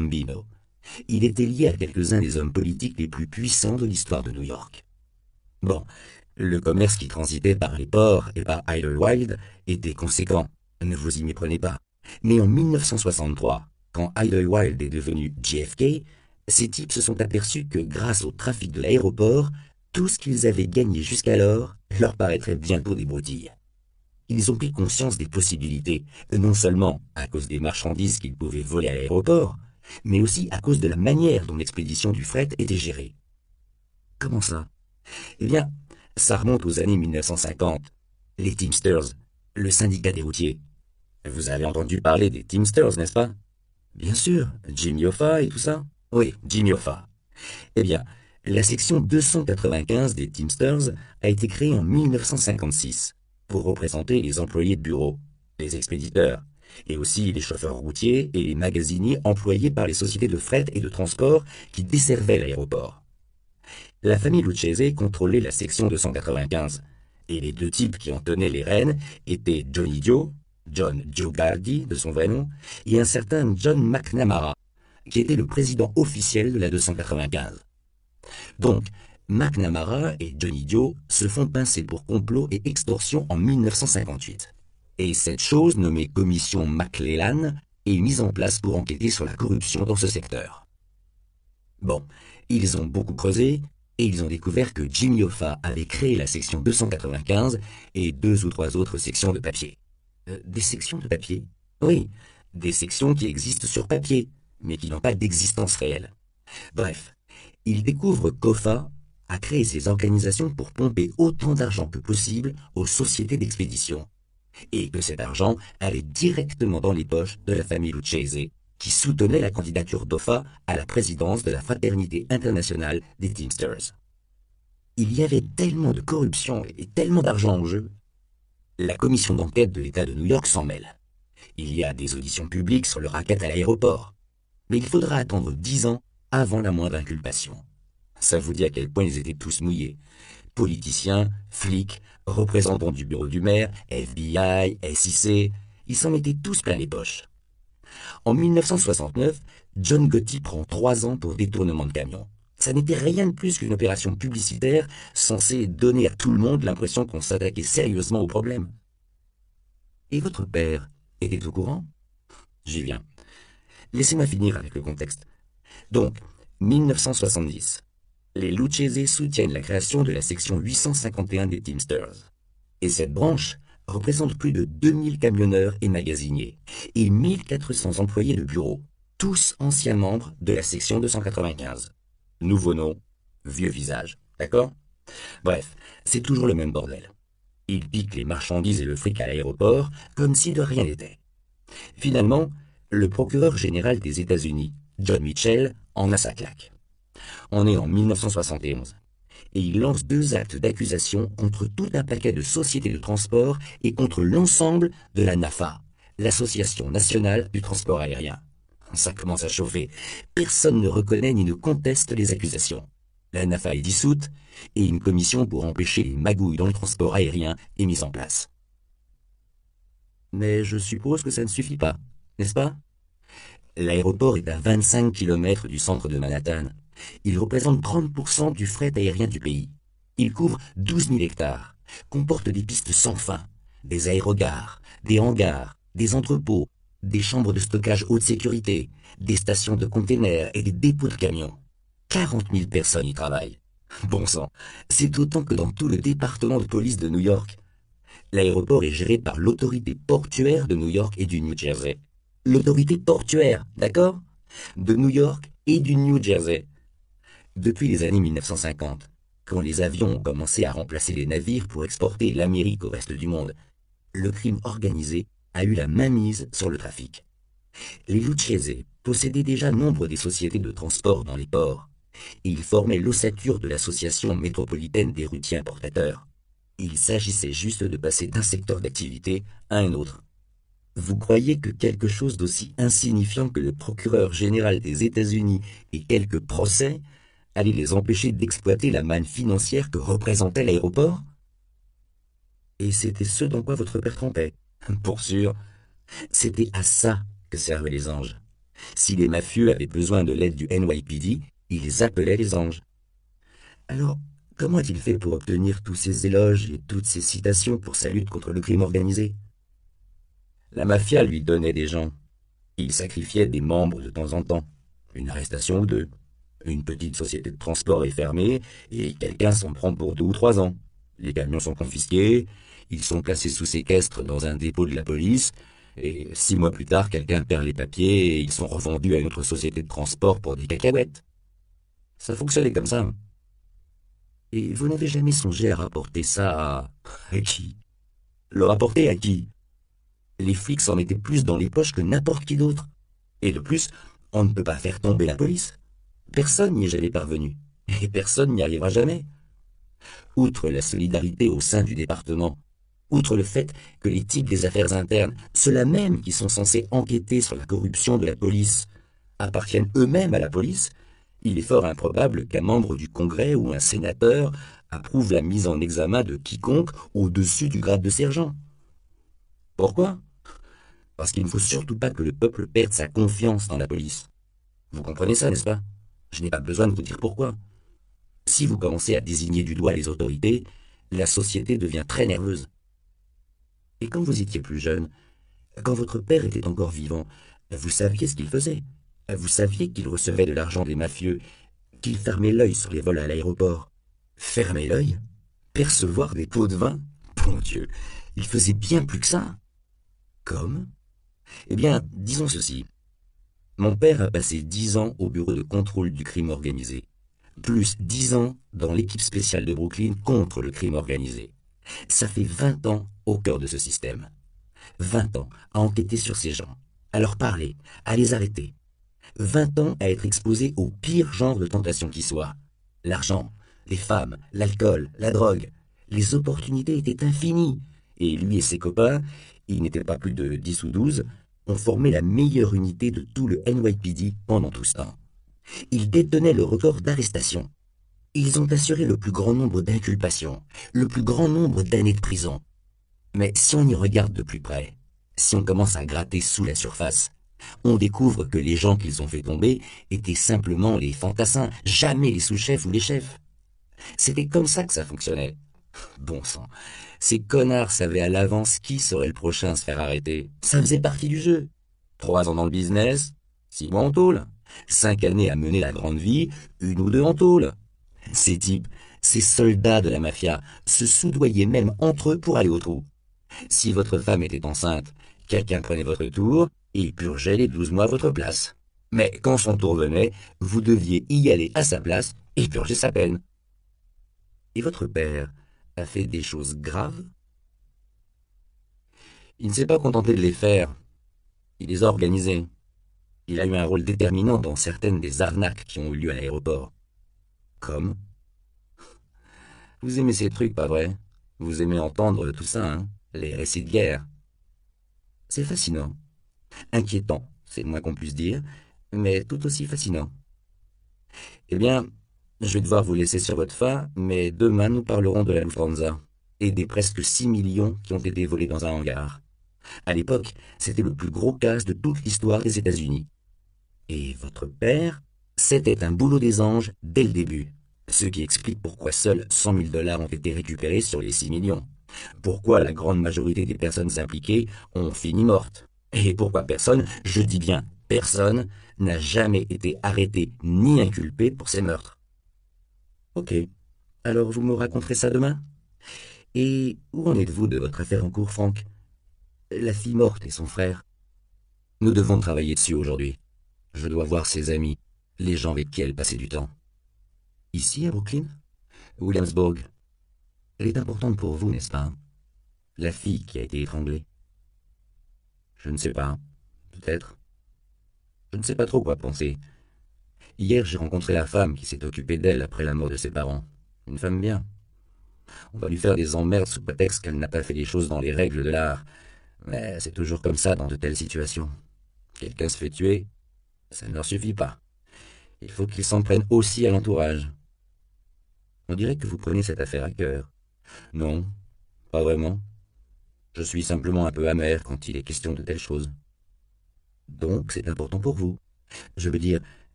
Pembino. Il était lié à quelques-uns des hommes politiques les plus puissants de l'histoire de New York. Bon, le commerce qui transitait par les ports et par Idlewild était conséquent, ne vous y méprenez pas. Mais en 1963, quand Idlewild est devenu JFK, ces types se sont aperçus que grâce au trafic de l'aéroport, tout ce qu'ils avaient gagné jusqu'alors leur paraîtrait bientôt des broutilles. Ils ont pris conscience des possibilités, non seulement à cause des marchandises qu'ils pouvaient voler à l'aéroport, mais aussi à cause de la manière dont l'expédition du fret était gérée. Comment ça? Eh bien, ça remonte aux années 1950. Les Teamsters, le syndicat des routiers. Vous avez entendu parler des Teamsters, n'est-ce pas? Bien sûr, Jimmy Hoffa et tout ça. Oui, Jimmy Hoffa. Eh bien, la section 295 des Teamsters a été créée en 1956 pour représenter les employés de bureau, les expéditeurs, et aussi les chauffeurs routiers et les magasiniers employés par les sociétés de fret et de transport qui desservaient l'aéroport. La famille Lucchese contrôlait la section 295, et les deux types qui en tenaient les rênes étaient Johnny Joe, John Giogardi de son vrai nom, et un certain John McNamara, qui était le président officiel de la 295. Donc, McNamara et Johnny Joe se font pincer pour complot et extorsion en 1958. Et cette chose nommée commission McClellan est mise en place pour enquêter sur la corruption dans ce secteur. Bon, ils ont beaucoup creusé et ils ont découvert que Jimmy Hoffa avait créé la section 295 et 2 ou 3 autres sections de papier. Des sections de papier? Oui, des sections qui existent sur papier, mais qui n'ont pas d'existence réelle. Bref, ils découvrent qu'Hoffa a créé ces organisations pour pomper autant d'argent que possible aux sociétés d'expédition, et que cet argent allait directement dans les poches de la famille Lucchese, qui soutenait la candidature d'Hoffa à la présidence de la Fraternité internationale des Teamsters. Il y avait tellement de corruption et tellement d'argent en jeu. La commission d'enquête de l'État de New York s'en mêle. Il y a des auditions publiques sur le racket à l'aéroport. Mais il faudra attendre 10 ans avant la moindre inculpation. Ça vous dit à quel point ils étaient tous mouillés. Politiciens, flics, représentants du bureau du maire, FBI, SIC, ils s'en mettaient tous plein les poches. En 1969, John Gotti prend 3 ans pour détournement de camion. Ça n'était rien de plus qu'une opération publicitaire censée donner à tout le monde l'impression qu'on s'attaquait sérieusement au problème. Et votre père était au courant? J'y viens. Laissez-moi finir avec le contexte. Donc, 1970. Les Lucchese soutiennent la création de la section 851 des Teamsters. Et cette branche représente plus de 2000 camionneurs et magasiniers, et 1400 employés de bureau, tous anciens membres de la section 295. Nouveau nom, vieux visage, d'accord? Bref, c'est toujours le même bordel. Ils piquent les marchandises et le fric à l'aéroport comme si de rien n'était. Finalement, le procureur général des États-Unis, John Mitchell, en a sa claque. On est en 1971, et il lance 2 actes d'accusation contre tout un paquet de sociétés de transport et contre l'ensemble de la NAFA, l'Association nationale du transport aérien. Ça commence à chauffer. Personne ne reconnaît ni ne conteste les accusations. La NAFA est dissoute, et une commission pour empêcher les magouilles dans le transport aérien est mise en place. Mais je suppose que ça ne suffit pas, n'est-ce pas? L'aéroport est à 25 km du centre de Manhattan. Il représente 30% du fret aérien du pays. Il couvre 12 000 hectares, comporte des pistes sans fin, des aérogares, des hangars, des entrepôts, des chambres de stockage haute sécurité, des stations de containers et des dépôts de camions. 40 000 personnes y travaillent. Bon sang, c'est autant que dans tout le département de police de New York. L'aéroport est géré par l'autorité portuaire de New York et du New Jersey. L'autorité portuaire, d'accord? De New York et du New Jersey. Depuis les années 1950, quand les avions ont commencé à remplacer les navires pour exporter l'Amérique au reste du monde, le crime organisé a eu la mainmise sur le trafic. Les Lucchese possédaient déjà nombre des sociétés de transport dans les ports, et ils formaient l'ossature de l'association métropolitaine des routiers importateurs. Il s'agissait juste de passer d'un secteur d'activité à un autre. Vous croyez que quelque chose d'aussi insignifiant que le procureur général des États-Unis et quelques procès allait les empêcher d'exploiter la manne financière que représentait l'aéroport? Et c'était ce dans quoi votre père trempait. Pour sûr, c'était à ça que servaient les anges. Si les mafieux avaient besoin de l'aide du NYPD, ils appelaient les anges. Alors, comment a-t-il fait pour obtenir tous ces éloges et toutes ces citations pour sa lutte contre le crime organisé? La mafia lui donnait des gens. Il sacrifiait des membres de temps en temps. Une arrestation ou deux. Une petite société de transport est fermée et quelqu'un s'en prend pour 2 ou 3 ans. Les camions sont confisqués, ils sont placés sous séquestre dans un dépôt de la police, et 6 mois plus tard, quelqu'un perd les papiers et ils sont revendus à une autre société de transport pour des cacahuètes. Ça fonctionnait comme ça. Et vous n'avez jamais songé à rapporter ça à qui? Le rapporter à qui? Les flics en mettaient plus dans les poches que n'importe qui d'autre. Et de plus, on ne peut pas faire tomber la police. Personne n'y est jamais parvenu. Et personne n'y arrivera jamais. Outre la solidarité au sein du département, outre le fait que les types des affaires internes, ceux-là même qui sont censés enquêter sur la corruption de la police, appartiennent eux-mêmes à la police, il est fort improbable qu'un membre du Congrès ou un sénateur approuve la mise en examen de quiconque au-dessus du grade de sergent. Pourquoi? Parce qu'il ne faut surtout pas que le peuple perde sa confiance dans la police. Vous comprenez ça, n'est-ce pas? Je n'ai pas besoin de vous dire pourquoi. Si vous commencez à désigner du doigt les autorités, la société devient très nerveuse. Et quand vous étiez plus jeune, quand votre père était encore vivant, vous saviez ce qu'il faisait. Vous saviez qu'il recevait de l'argent des mafieux, qu'il fermait l'œil sur les vols à l'aéroport. Fermer l'œil? Percevoir des pots de vin? Bon Dieu, il faisait bien plus que ça. Comme? Eh bien, disons ceci. Mon père a passé 10 ans au bureau de contrôle du crime organisé, plus 10 ans dans l'équipe spéciale de Brooklyn contre le crime organisé. Ça fait 20 ans au cœur de ce système. 20 ans à enquêter sur ces gens, à leur parler, à les arrêter. 20 ans à être exposé au pire genre de tentation qui soit. L'argent, les femmes, l'alcool, la drogue. Les opportunités étaient infinies. Et lui et ses copains, ils n'étaient pas plus de 10 ou 12, ont formé la meilleure unité de tout le NYPD pendant tout ce temps. Ils détenaient le record d'arrestations. Ils ont assuré le plus grand nombre d'inculpations, le plus grand nombre d'années de prison. Mais si on y regarde de plus près, si on commence à gratter sous la surface, on découvre que les gens qu'ils ont fait tomber étaient simplement les fantassins, jamais les sous-chefs ou les chefs. C'était comme ça que ça fonctionnait. Bon sang, ces connards savaient à l'avance qui serait le prochain à se faire arrêter. Ça faisait partie du jeu. 3 ans dans le business, 6 mois en tôle. 5 années à mener la grande vie, 1 ou 2 en tôle. Ces types, ces soldats de la mafia, se soudoyaient même entre eux pour aller au trou. Si votre femme était enceinte, quelqu'un prenait votre tour et purgeait les 12 mois à votre place. Mais quand son tour venait, vous deviez y aller à sa place et purger sa peine. Et votre père a fait des choses graves? Il ne s'est pas contenté de les faire. Il les a organisées. Il a eu un rôle déterminant dans certaines des arnaques qui ont eu lieu à l'aéroport. Comme? Vous aimez ces trucs, pas vrai? Vous aimez entendre tout ça, hein? Les récits de guerre. C'est fascinant. Inquiétant, c'est le moins qu'on puisse dire, mais tout aussi fascinant. Eh bien, je vais devoir vous laisser sur votre faim, mais demain nous parlerons de la Lufthansa et des presque 6 millions qui ont été volés dans un hangar. À l'époque, c'était le plus gros casse de toute l'histoire des États-Unis. Et votre père, c'était un boulot des anges dès le début. Ce qui explique pourquoi seuls 100 000 $ ont été récupérés sur les 6 millions. Pourquoi la grande majorité des personnes impliquées ont fini mortes. Et pourquoi personne, je dis bien personne, n'a jamais été arrêté ni inculpé pour ces meurtres. Ok, alors vous me raconterez ça demain? Et où en êtes-vous de votre affaire en cours, Franck? La fille morte et son frère. Nous devons travailler dessus aujourd'hui. Je dois voir ses amis, les gens avec qui elle passait du temps. Ici, à Brooklyn? Williamsburg. Elle est importante pour vous, n'est-ce pas? La fille qui a été étranglée. Je ne sais pas. Peut-être. Je ne sais pas trop quoi penser. Hier, j'ai rencontré la femme qui s'est occupée d'elle après la mort de ses parents. Une femme bien. On va lui faire des emmerdes sous prétexte qu'elle n'a pas fait les choses dans les règles de l'art. Mais c'est toujours comme ça dans de telles situations. Quelqu'un se fait tuer, ça ne leur suffit pas. Il faut qu'ils s'en prennent aussi à l'entourage. On dirait que vous prenez cette affaire à cœur. Non, pas vraiment. Je suis simplement un peu amer quand il est question de telles choses. Donc c'est important pour vous. Je veux dire,